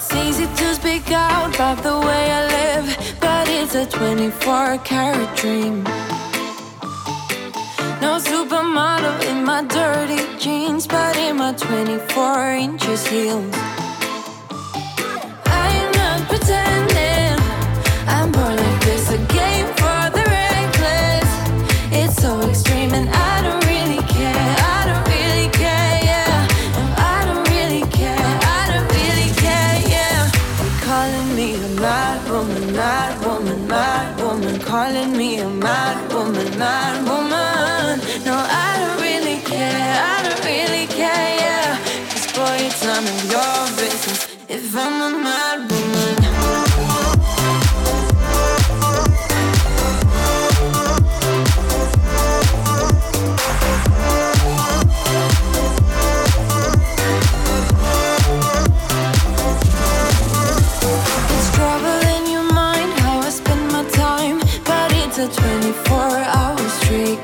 easy to speak out about the way I live, but it's a 24-karat dream. No supermodel in my dirty jeans, but in my 24 inches heels. I'm not pretending, I'm born like this, a game for the reckless. It's so extreme and I don't really care, I don't really care, yeah. No, I don't really care, I don't really care, yeah. They're calling me a mad woman, mad woman, mad woman. Calling me a mad woman, mad woman. No, I don't really care, I don't really care, yeah. 'Cause boy, it's none of your business if I'm a mad woman. It's trouble in your mind how I spend my time, but it's a 24-hour streak.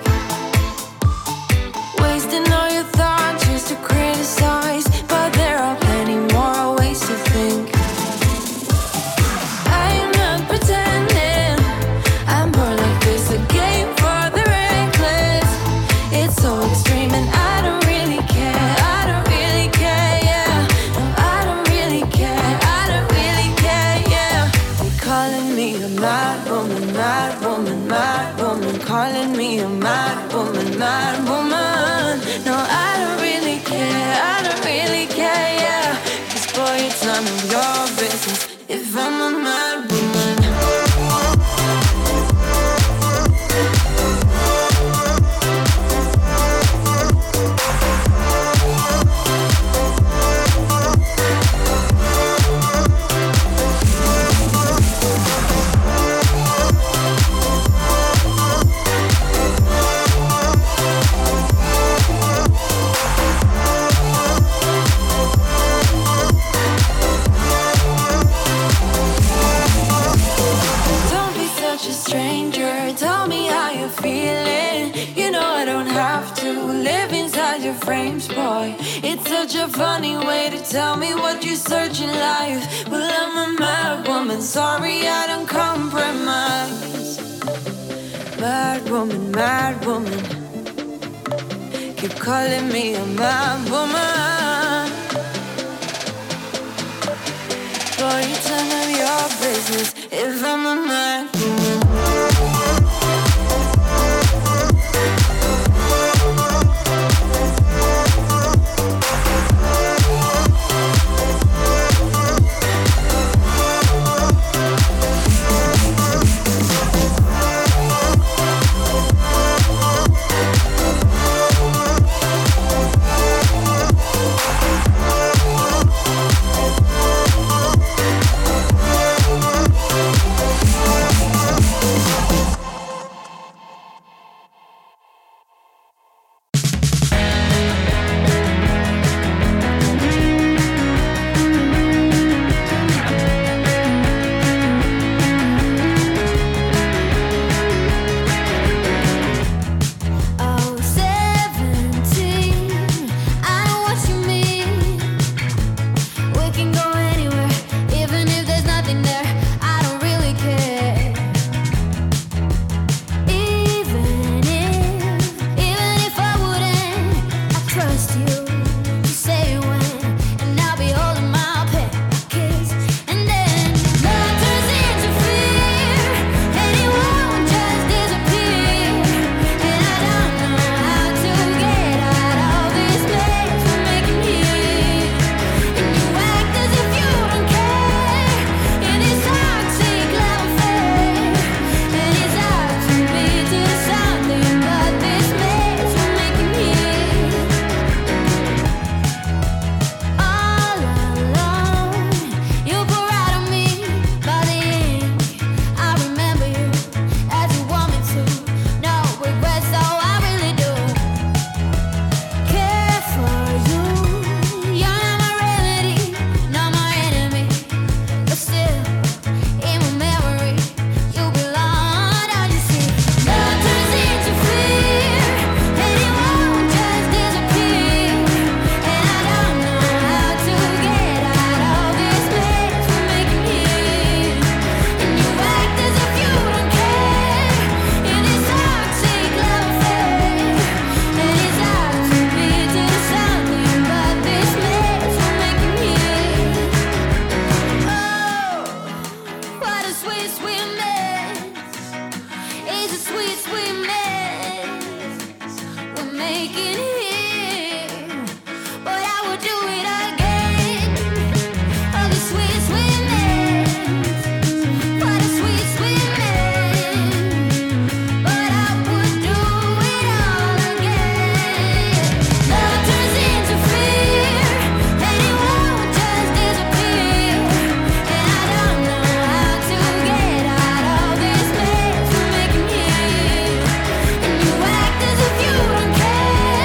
Wasting all your thoughts just to criticize, but there are plenty more ways to think. I'm not pretending, I'm more like this, a game for the reckless. It's so extreme and I don't really care, I don't really care, yeah. No, I don't really care, I don't really care, yeah. They're calling me a mad woman, mad woman, mad woman. Calling me a mad woman, mad woman. No, I don't really care, I don't really care, yeah. 'Cause boy, it's none of your business if I'm a mad woman. Don't be such a stranger, tell me how you're feeling. You know I don't have to live inside your frames, boy. It's such a funny way to tell me what you search in life. Well, I'm a mad woman, sorry I don't compromise. Mad woman, mad woman. Keep calling me a mad woman. Boy, it's none of your business if I'm a mad woman. making it, but I would do it again. Oh, the sweet, sweet mess. What a sweet, sweet mess. But I would do it all again. Love turns into fear, and it won't just disappear. And I don't know how to get out of this mess we're making here. And you act as if you don't care.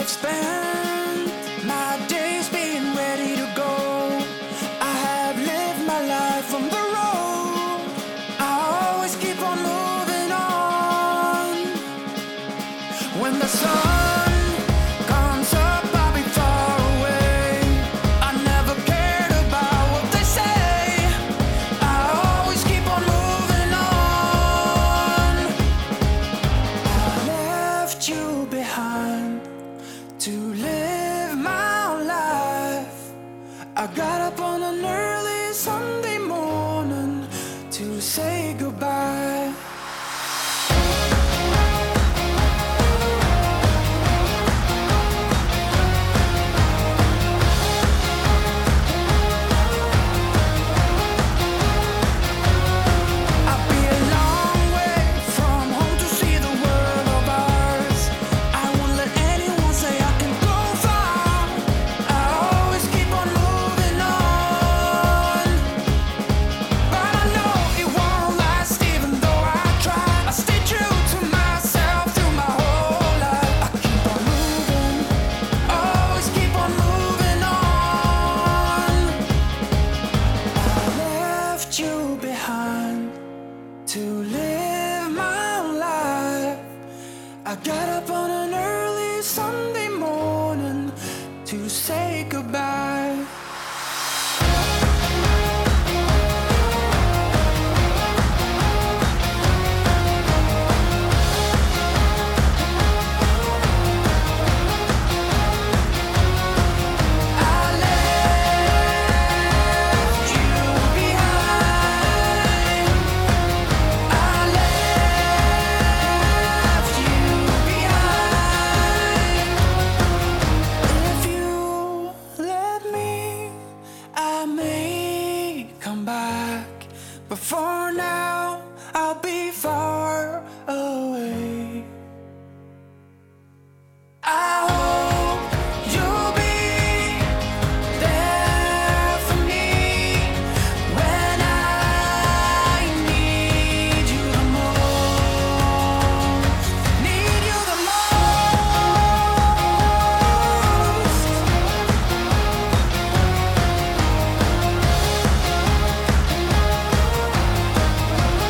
I've spent my days being ready to go. I have lived my life on the road. I always keep on moving on. When the sun comes up, I'll be far away. I never cared about what they say. I always keep on moving on. I left you behind to live my life. I got up on an early Sunday morning to say goodbye. I'll be a long way from home to see the world of ours. I won't let anyone say I can go far. I always keep on moving on. But I know it won't last even though I try. I stay true to myself through my whole life. I keep on moving, always keep on moving on. I left you behind to live my life. I got up on an early Sunday morning to say goodbye. I left you behind. I left you behind. If you let me, I may come back. But for now, I'll be far away. I hope you'll be there for me when I need you the most. Need you the most. I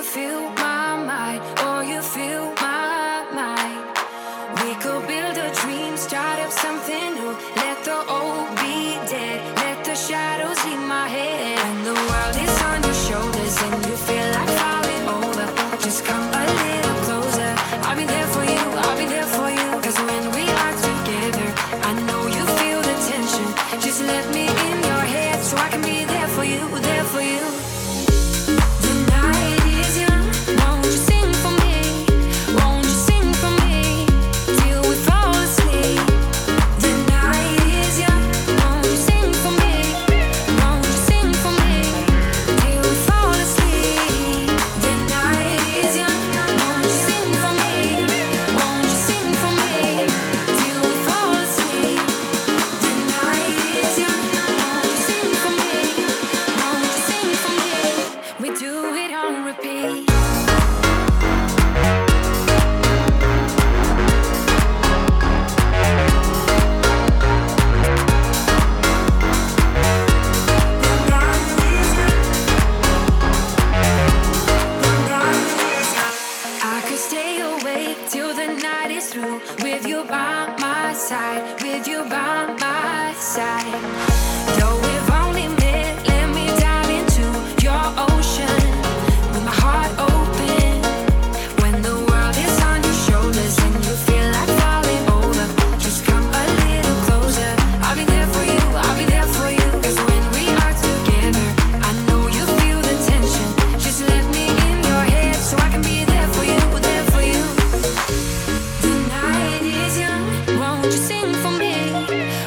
you feel my mind, or you feel my mind. We could build a dream, start up something new. Let the old be dead, let the shadows leave my head. When the world is on your shoulders and you feel like falling over, just come a little closer. I'll be there for you, I'll be there for you. 'Cause when we are together, I know you feel the tension. Just let me in your head so I can be there for you, there for you. The night is young, won't you sing for me? Won't you sing for me till we fall asleep? The night is young, won't you sing for me? Won't you sing for me till we fall asleep? The night is young, won't you sing for me? Won't you sing for me till we fall asleep? The night is young, won't you sing for me? Won't you sing for me? We do it on repeat. I could stay awake till the night is through, with you by my side, with you by my side. Though we've only met, let me dive into your ocean with my heart open. When the world is on your shoulders and you feel like falling over, just come a little closer. I'll be there for you, I'll be there for you. 'Cause when we are together, I know you feel the tension. Just let me in your head so I can be there for you, there for you. The night is young, won't you sing for me?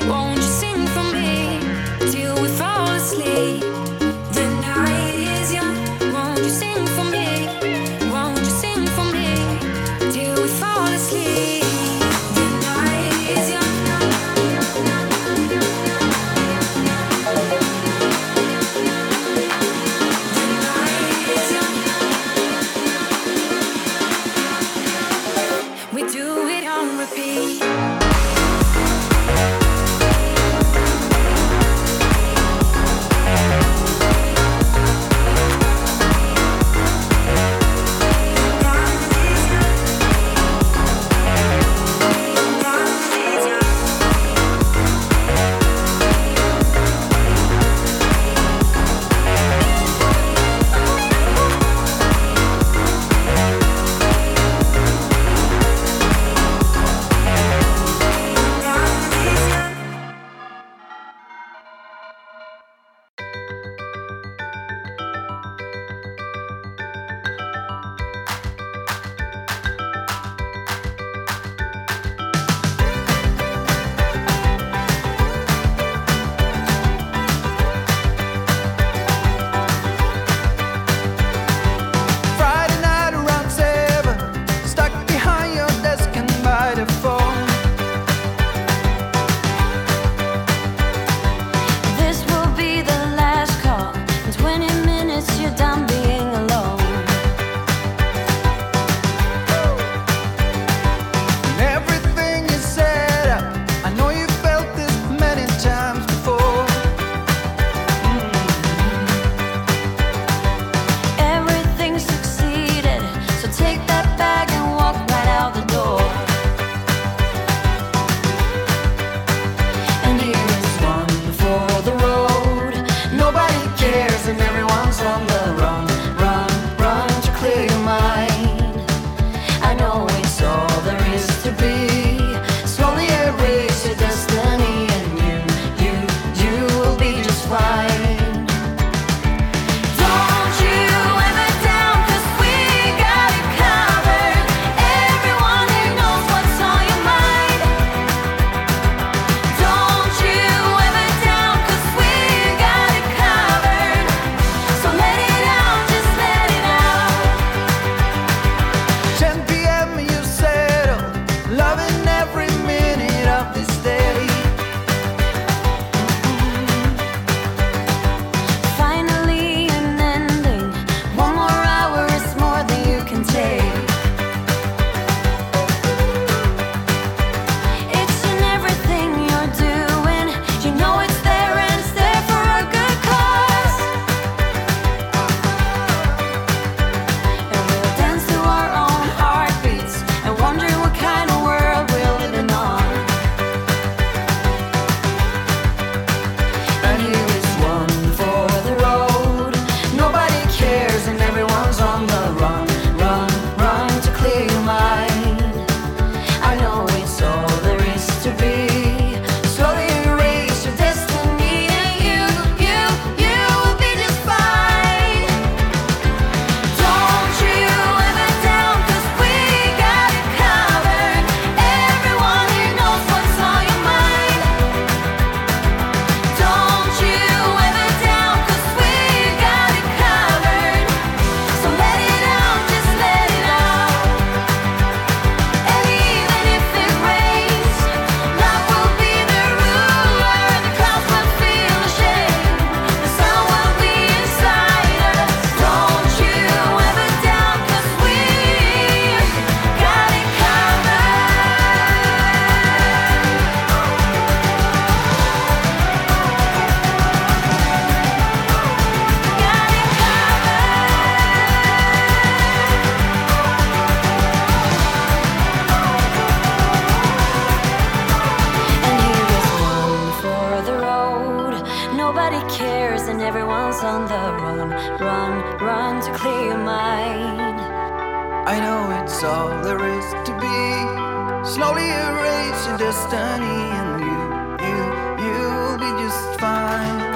I know it's all there is to be. Slowly erase your destiny, and you'll be just fine.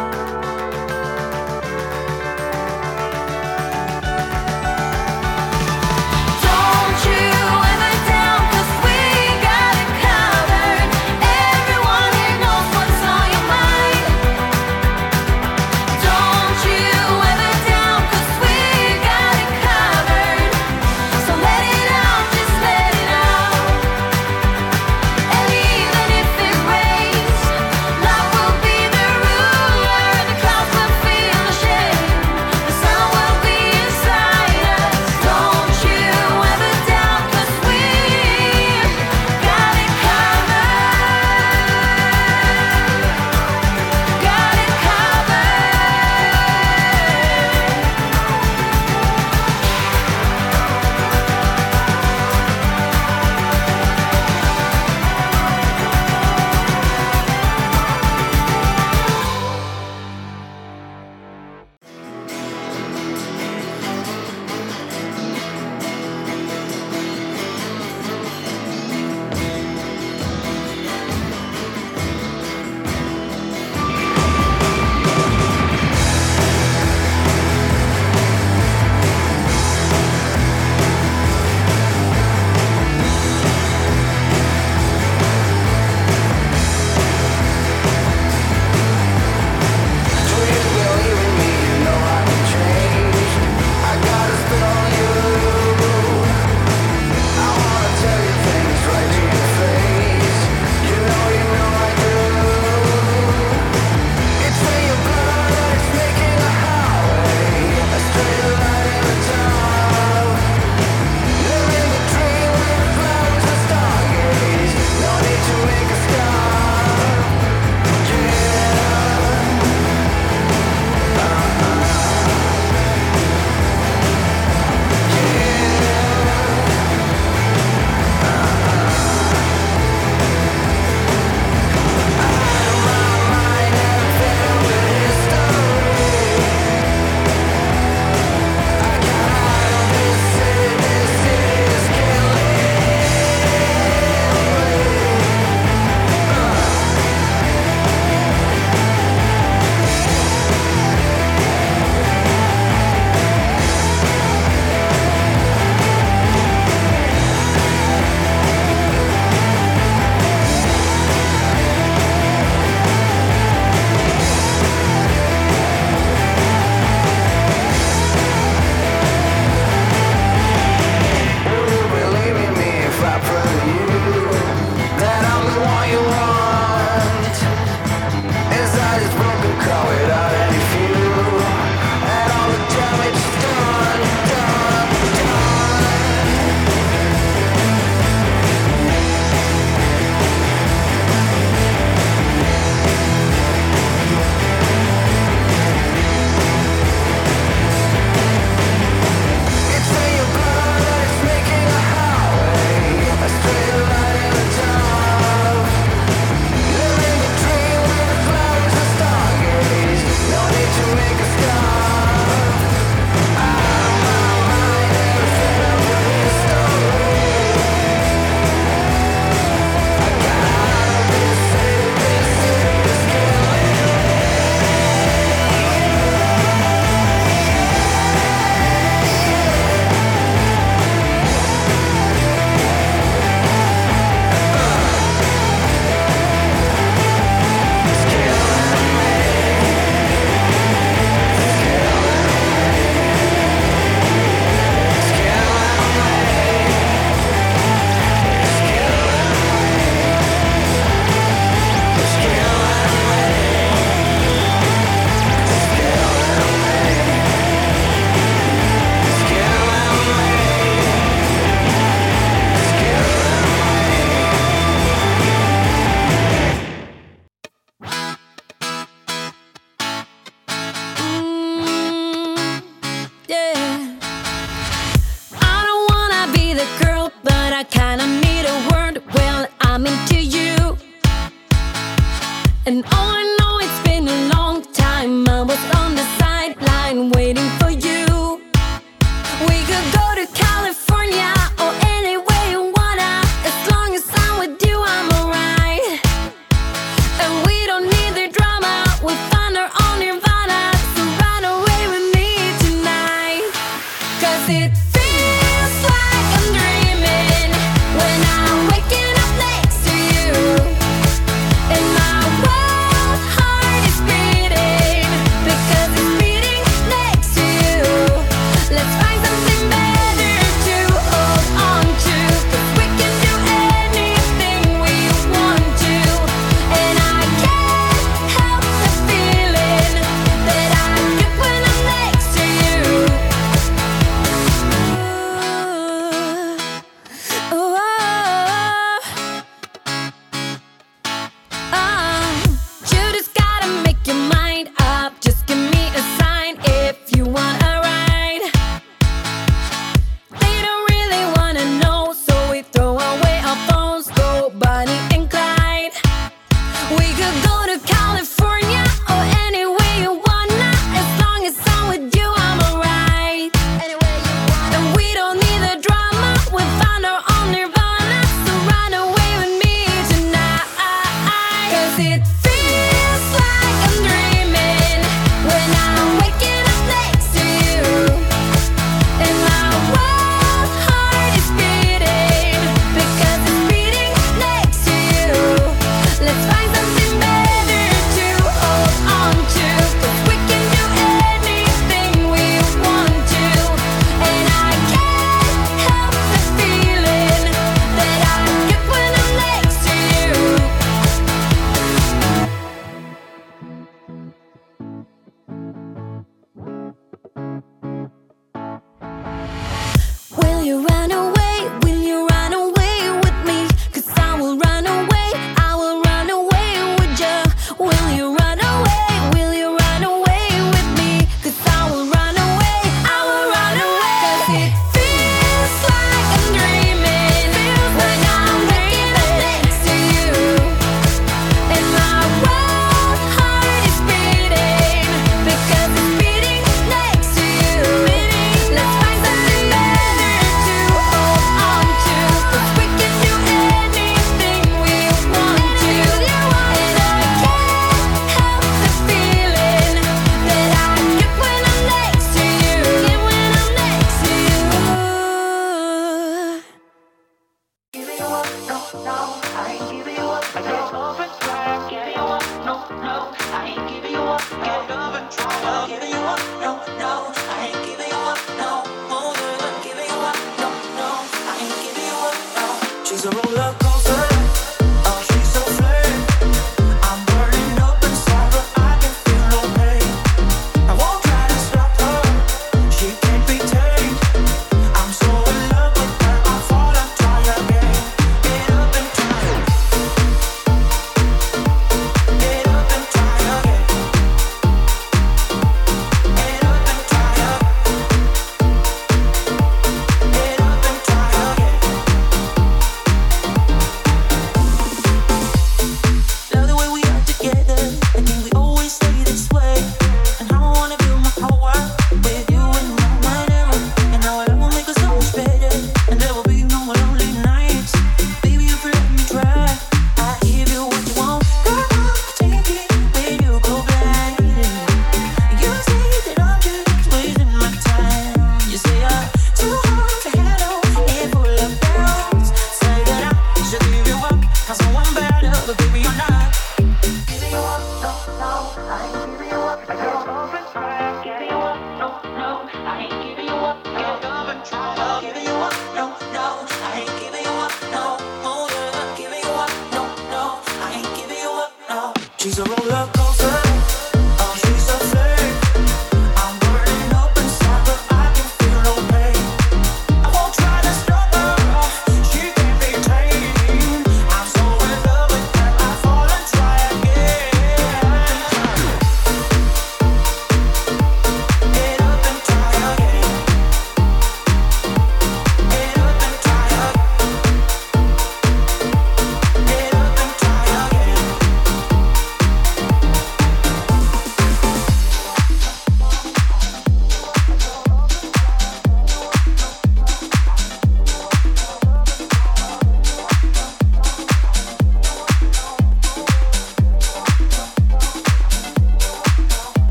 And oh, I know it's been a long time. I was on the sideline waiting for you. We could go to California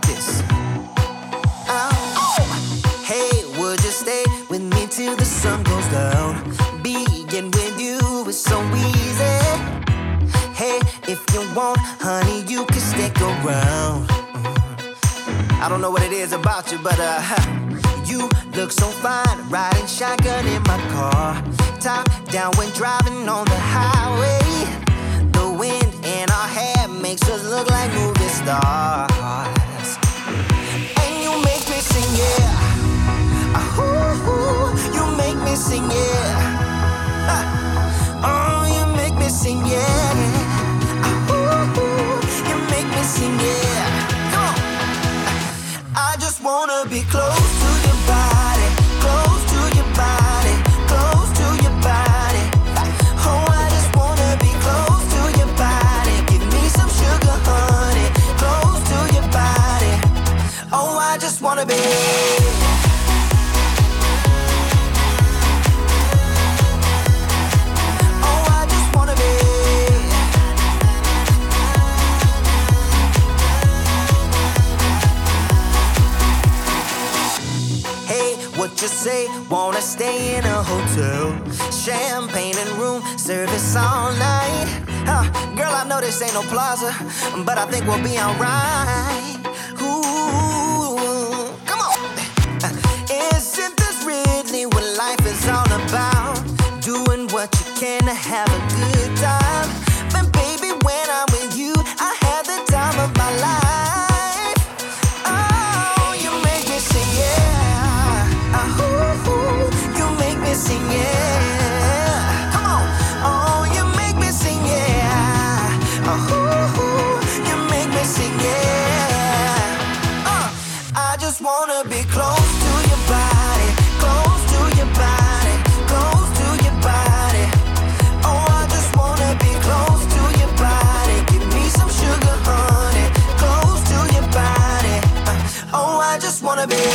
this. Oh, hey, would you stay with me till the sun goes down? Being with you is so easy. Hey, if you want, honey, you can stick around. I don't know what it is about you, but you look so fine, riding shotgun in my car. Top down when driving on the highway. The wind in our hair makes us look like movie stars. And you make me sing, yeah. Ooh, you make me sing, yeah. Oh, you make me sing, yeah. Ooh, you make me sing, yeah. Come on. I just wanna be close to your body, close to your body, close to your body. Oh, I just wanna be close to your body. Give me some sugar, honey, close to your body. Oh, I just wanna be. What you say, wanna stay in a hotel, champagne and room service all night. Girl, I know this ain't no plaza, but I think we'll be alright. Ooh, come on. Isn't this really what life is all about? Doing what you can to have a good time. But baby, when I'm with you, I have the time of my life. Oh, you make me sing, yeah. You make me sing, yeah. Come on. Oh, you make me sing, yeah. You make me sing, yeah. I just wanna be close to your body, close to your body, close to your body. Oh, I just wanna be close to your body. Give me some sugar, honey, close to your body. Oh, I just wanna be.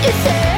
You say